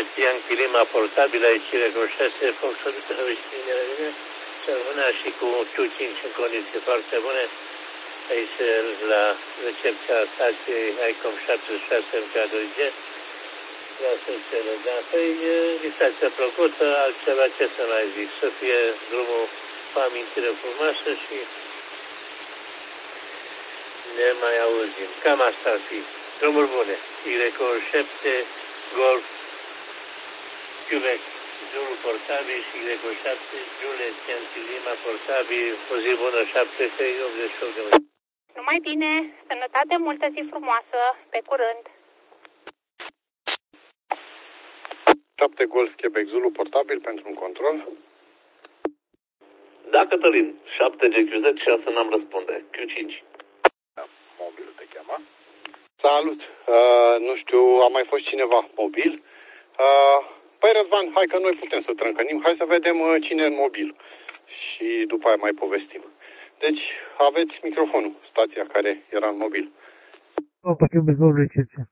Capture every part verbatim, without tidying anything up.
Yankee Lima portabil, aici Record șase, Foxtrot, Sărmâna și cu Q cinci în condiții foarte bune. Aici la recepția stației ICOM șaptezeci și șase M K doi G. La sensele, da, păi distracția plăcută, altceva ce să mai zic, să fie drumul cu amintire frumoasă și ne mai auzim. Cam asta ar fi. Drumuri bune. Y șapte, Golf, Quebec, Zulu portabil și Y șapte, Juliet, Yankee Lima portabil, o zi bună, șapte F optzeci și opt de mâini. Numai bine, sănătate multă, zi frumoasă, pe curând. șapte Golf, Quebec, Zulu portabil pentru un control. Da, Cătălin, șapte G Q Z, șase n-am răspunde, Q cinci. Da, mobilul te cheamă. Salut, uh, nu știu, a mai fost cineva mobil. Uh, păi Răzvan, hai că noi putem să trâncănim, hai să vedem uh, cine e în mobil și după aia mai povestim. Deci, aveți microfonul, stația care era în mobil. Opa, Quebec, Golf, recepție.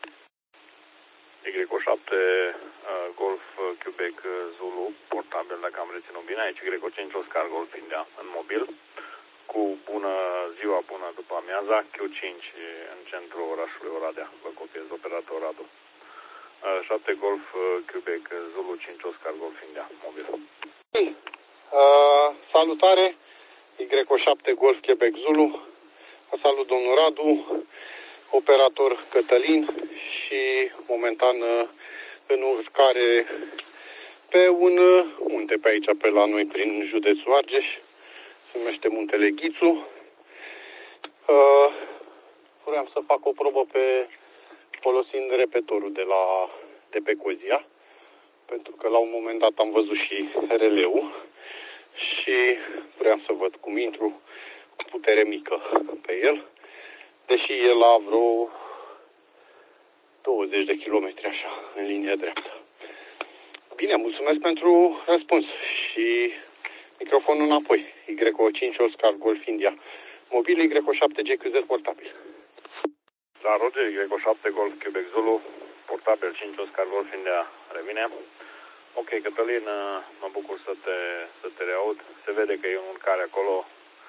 Y șapte, uh, Golf, Quebec, Zulu, portabil, dacă am reținut bine, aici Y cinci, Oscar, Golf, India, în mobil. Cu bună ziua, bună după amiaza, Q cinci în centrul orașului Oradea, vă copiez, operator Radu. șapte Golf, Quebec, Zulu, cinci Oscar, Golf, India, mobil. Uh, salutare, Y șapte Golf, Quebec, Zulu. Salut domnul Radu, operator Cătălin și momentan în urcare pe un munte pe aici, pe la noi, prin județul Argeș. Se numește Muntele Ghițu. Uh, vreau să fac o probă pe folosind repetorul de la de pe Cozia, pentru că la un moment dat am văzut și releul și vreau să văd cum intru cu putere mică pe el, deși el la vreo douăzeci de kilometri așa, în linie dreaptă. Bine, mulțumesc pentru răspuns și microfonul înapoi. Y cinci Oscar Golf India. Mobil Y șapte G Q Z portabil. La Roger, Y șapte Golf Quebec Zulu, portabil cinci Oscar Golf India, revine. Ok, Cătălin, mă bucur să te, să te reaud. Se vede că e un urcare acolo.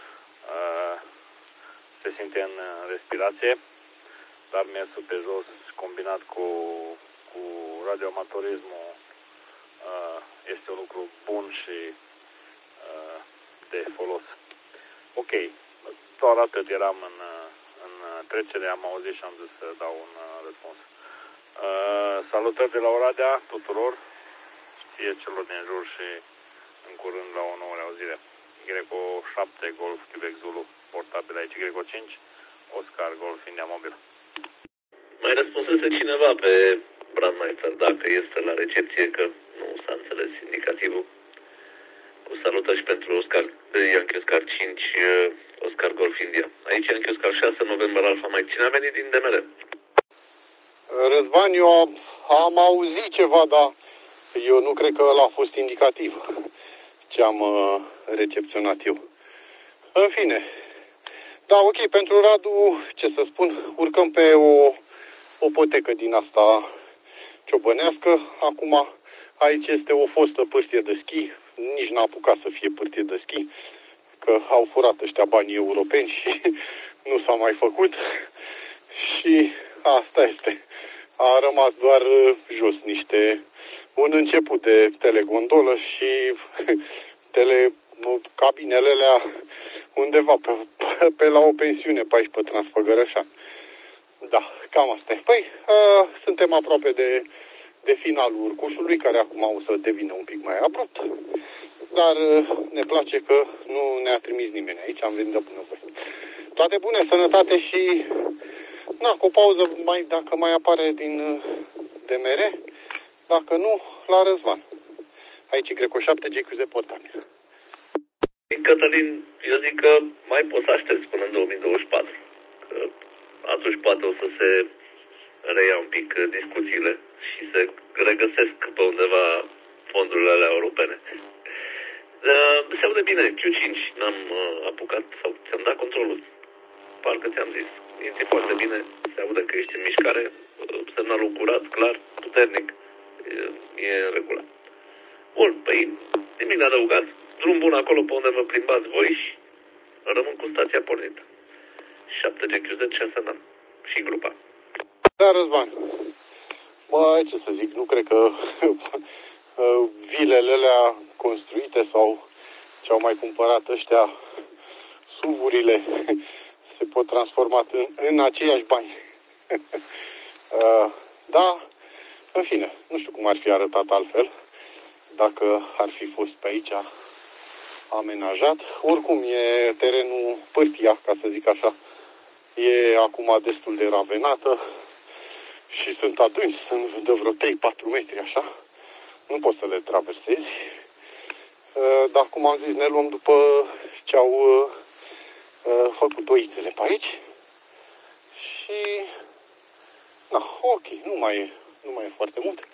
Se simte în respirație, dar mersul pe jos combinat cu, cu radioamatorismul este un lucru bun și de folos. Ok, doar atât eram în, în trecere, am auzit și am zis să dau un răspuns. Uh, salutări de la Oradea tuturor, ție celor din jur și în curând la o nouă reauzire. Y șapte Golf Quebec Zulu, portabil aici, Y cinci Oscar Golf India mobil. Mai răspunsese cineva pe Brandmeister dacă este la recepție, că nu s-a înțeles indicativul. Cu salutări și pentru Oscar, Yankee Oscar cinci, Oscar Golf India. Aici Yankee Oscar șase, November Alpha Mike. Cine a venit din D M R? Răzvan, eu am auzit ceva, dar eu nu cred că ăla a fost indicativ ce am uh, recepționat eu. În fine. Da, ok, pentru Radu, ce să spun, urcăm pe o, o potecă din asta ciobănească. Acum aici este o fostă pârtie de schi. Nici n-a apucat să fie pârtie de schi, că au furat ăștia banii europeni și nu s-a mai făcut. Și asta este. A rămas doar jos niște, un început de telegondolă și tele, cabinele alea undeva pe, pe la o pensiune pe aici, pe Transfăgărășan. Da, cam asta e. Păi, a, suntem aproape de, de finalul urcușului, care acum o să devină un pic mai abrupt. Dar ne place că nu ne-a trimis nimeni aici, am venit de bună voie. Toate bune, sănătate și... Na, cu o pauză, mai, dacă mai apare din D M R, dacă nu, la Răzvan. Aici Y șapte G Q Z portabil. Cătălin, eu zic că mai poți să aștepți până în două mii douăzeci și patru. Că atunci poate o să se reia un pic discuțiile și se regăsesc pe undeva fondurile alea europene. Uh, se aude bine, Q cinci, n-am uh, apucat sau ți-am dat controlul. Parcă ți-am zis, este foarte bine, se aude că ești în mișcare, uh, semnalul curat, clar, puternic. e, e în regulă. Bun, păi nimic de adăugat. Drum bun acolo pe unde vă plimbați voi și rămân cu stația pornită. șapte G Q Z șase N și grupa. Da, Răzvan. Bă, ce să zic, nu cred că vilele alea construite sau ce au mai cumpărat ăștia, suvurile, se pot transforma în, în aceiași bani. Da, în fine, nu știu cum ar fi arătat altfel, dacă ar fi fost pe aici amenajat. Oricum e terenul Pârtia, ca să zic așa, e acum destul de ravenată și sunt adânci, sunt de vreo trei patru metri așa, nu poți să le traversezi. Dar cum am zis, ne luăm după ce au făcut oițele pe aici și na, ok, nu mai e, nu mai e foarte mult.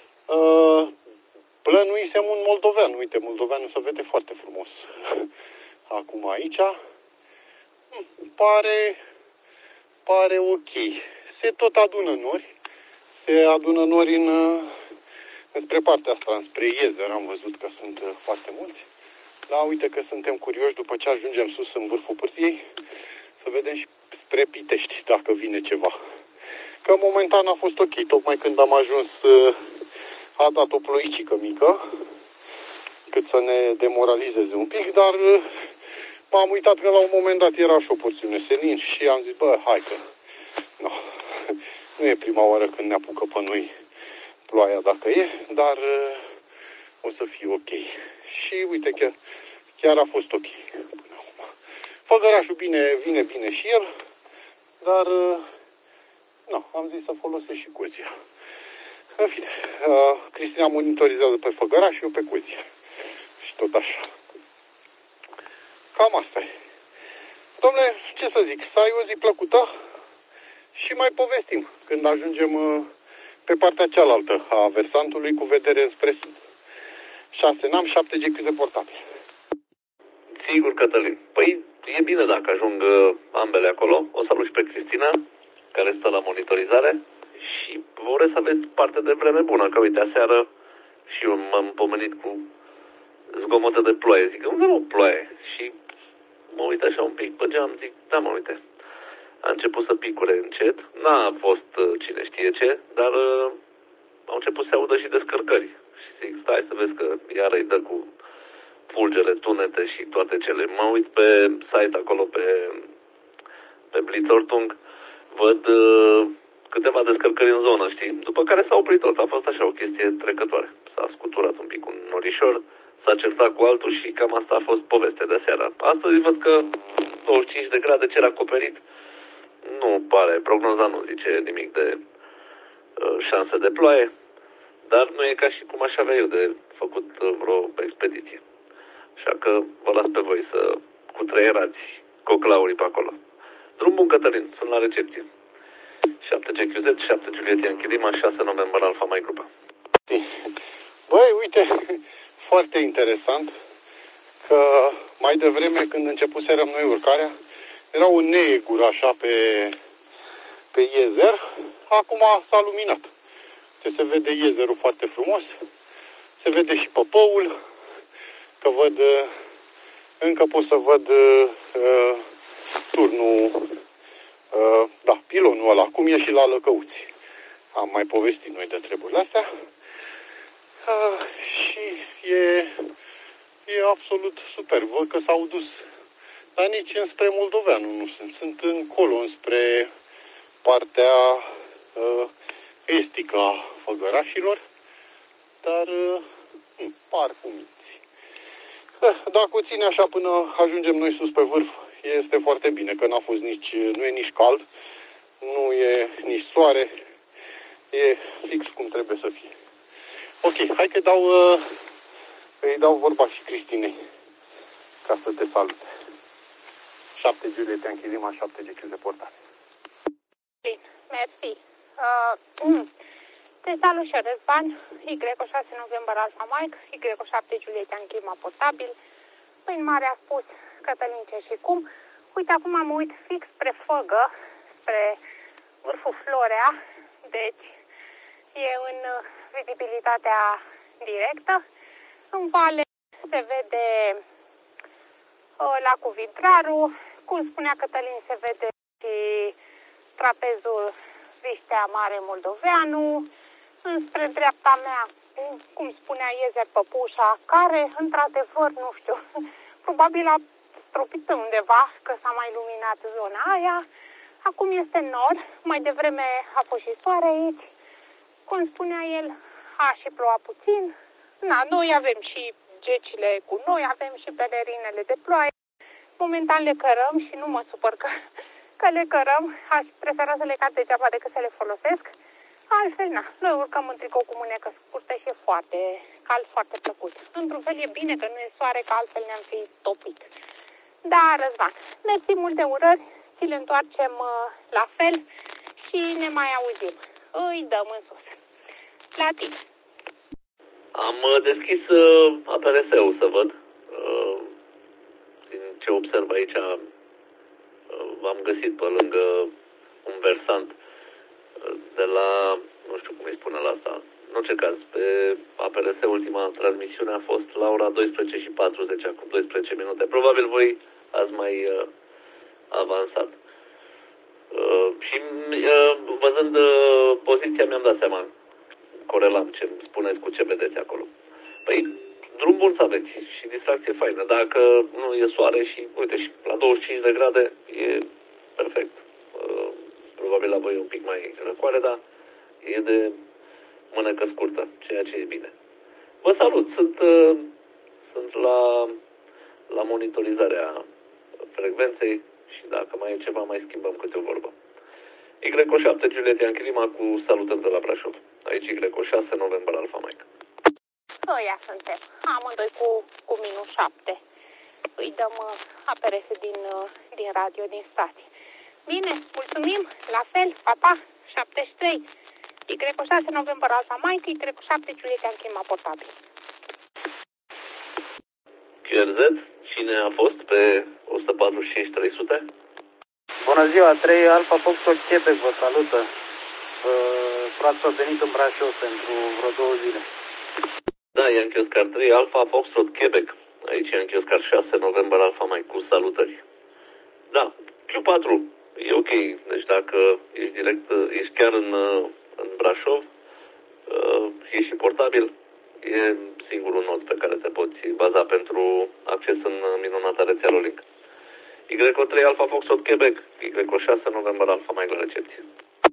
Plănuisem un moldovean, uite, moldoveanul se vede foarte frumos acum aici. Pare, pare ok. Se tot adună nori, se adună nori în, înspre partea asta, înspre Iezer, am văzut că sunt foarte mulți. Dar uite că suntem curioși după ce ajungem sus în vârful Pârtiei, să vedem și spre Pitești dacă vine ceva. Că momentan a fost ok, tocmai când am ajuns a dat o ploicică mică, cât să ne demoralizeze un pic, dar m-am uitat că la un moment dat era și o porțiune senin și am zis, bă, hai că no, nu e prima oară când ne apucă pe noi ploaia dacă e, dar o să fie ok. Și uite, chiar, chiar a fost ok până acum. Făgărașul bine, vine bine și el, dar no, am zis să folosesc și cozia. În fine, uh, Cristina monitorizează pe Făgăraș și eu pe cozia. Și tot așa. Cam asta e. Dom'le, ce să zic, să ai o zi plăcută și mai povestim când ajungem uh, pe partea cealaltă a versantului cu vedere spre sud. șase N A M, șapte G Q Z portabil. Sigur, Cătălin. Păi e bine dacă ajung uh, ambele acolo. O salut și pe Cristina, care stă la monitorizare. Și vă urez să aveți parte de vreme bună, că uite, aseară și eu m-am pomenit cu zgomote de ploaie. Zic, unde nu ploaie? Și mă uit așa un pic pe geam, zic, da, mă uite. A început să picure încet, n-a fost cine știe ce, dar uh, au început să se audă și descărcări. Și zic, stai să vezi că iară îi dă cu fulgere, tunete și toate cele. Mă uit pe site acolo, pe, pe Blitzortung, văd uh, câteva descărcări în zonă, știi? După care s-a oprit tot, a fost așa o chestie trecătoare. S-a scuturat un pic un norișor, s-a certat cu altul și cam asta a fost povestea de seara. Astăzi văd că douăzeci și cinci de grade, cer acoperit, nu pare, prognoza nu zice nimic de uh, șanse de ploaie, dar nu e ca și cum aș avea eu de făcut uh, vreo expediție. Așa că vă las pe voi să cutreierați coclaurii pe acolo. Drum bun, Cătălin, sunt la recepție. șapte G Q Z, șapte Juliet Yankee Lima, șase November Alfa Mai Grupa. Băi, uite, foarte interesant că mai devreme când începuserăm noi urcarea, era un neegur așa pe, pe Iezer, acum s-a luminat. Se vede Iezerul foarte frumos, se vede și Păpăul, că văd, încă pot să văd uh, turnul, uh, da, pilonul ăla, cum e și la Lăcăuți. Am mai povestit noi de treburile astea. Uh, și e, e absolut super. Văd că s-au dus, dar nici înspre Moldoveanu nu sunt. Sunt încolo, înspre partea uh, estică a Făgărașilor, dar uh, par cuminți. Uh, dacă o ține așa până ajungem noi sus pe vârf, este foarte bine, că n-a fost nici, nu e nici cald, nu e nici soare, e fix cum trebuie să fie. Ok, hai că dau, uh, îi dau vorba și Cristinei, ca să te salute. șapte Juliet Yankee Lima, șapte G Q Z portabil. Bine, mersi. Uh, mm. Te salut și Răzvan, Y șase November Alfa Mike, Y șapte Juliet Yankee Lima portabil. Prin mare a spus Cătălin ce și cum. Uite, acum mă uit fix spre Făgă, spre vârful Florea, deci e în vizibilitatea directă. În vale se vede uh, lacul Vidraru, cum spunea Cătălin, se vede și trapezul Viștea Mare Moldoveanu, înspre dreapta mea, cum spunea Iezer Păpușa, care, într-adevăr, nu știu, probabil a stropit pe undeva, că s-a mai luminat zona aia. Acum este nor, mai devreme a fost și soare aici. Cum spunea el, a și ploua puțin. Na, noi avem și gecile cu noi, avem și pelerinele de ploaie. Momentan le cărăm și nu mă supăr că, că le cărăm. Aș prefera să le cad degeaba decât să le folosesc. Altfel, na, noi urcăm în tricou cu mânecă scurtă și e foarte cald, foarte plăcut. Într-un fel e bine că nu e soare, că altfel ne-am fi topit. Da, Răzvan, mersi multe urări, ți le întoarcem uh, la fel și ne mai auzim. Îi dăm în sus. La tine. Am uh, deschis uh, A P R S-ul să văd. Uh, din ce observ aici, uh, v-am găsit pe lângă un versant uh, de la, nu știu cum îi spune la asta, în orice caz, pe A P R S ultima transmisiune a fost la ora douăsprezece și patruzeci, acum doisprezece minute. Probabil voi ați mai uh, avansat. Uh, și uh, văzând uh, poziția mi-am dat seama, corelam ce spuneți cu ce vedeți acolo. Păi, drum bun să aveți și distracție faină. Dacă nu e soare și, uite, și la douăzeci și cinci de grade e perfect. Uh, probabil la voi e un pic mai răcoare, dar e de mânecă scurtă, ceea ce e bine. Vă salut, sunt, uh, sunt la, la monitorizarea frecvenței și dacă mai e ceva, mai schimbăm câte o vorbă. Y O șapte, Juliet Yankee Lima cu salutări de la Brașov. Aici Y O șase, November Alpha Mike. Ăia suntem, amândoi cu, cu minus șapte. Îi dăm uh, A P R S din, uh, din radio, din stație. Bine, mulțumim, la fel, papa, șaptezeci și trei. Y O șase, November Alpha Mike, Y O șapte, Juliet Yankee Lima portabil. Q R Z, cine a fost pe o sută patruzeci și cinci trei sute? Bună ziua, trei Alfa Foxtrot Quebec vă salută. Uh, ați venit în Brașov pentru vreo două zile. Da, Yankee Oscar trei, Alfa Foxtrot Quebec. Aici Yankee Oscar șase, November Alpha Mike cu salutări. Da, Q patru, e ok. Deci dacă ești direct, ești chiar în, în Brașov, ești și portabil, e singurul nod pe care te poți baza pentru acces în minunata rețea Rolling. Y O trei Alpha Foxtrot Quebec, Y O șase November Alpha Mike la recepție.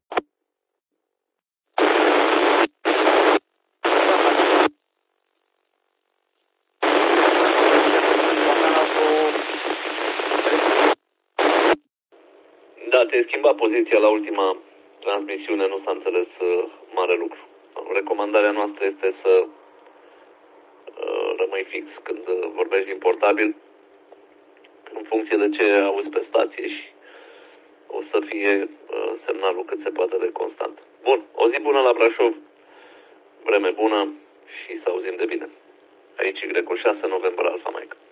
Da, te-ai schimbat poziția la ultima transmisiune, nu s-a înțeles uh, mare lucru. Recomandarea noastră este să uh, rămâi fix când uh, vorbești din portabil, în funcție de ce auzi pe stație și o să fie uh, semnalul cât se poate de constant. Bun, o zi bună la Brașov, vreme bună și să auzim de bine. Aici Y O șase, November Alpha Mike.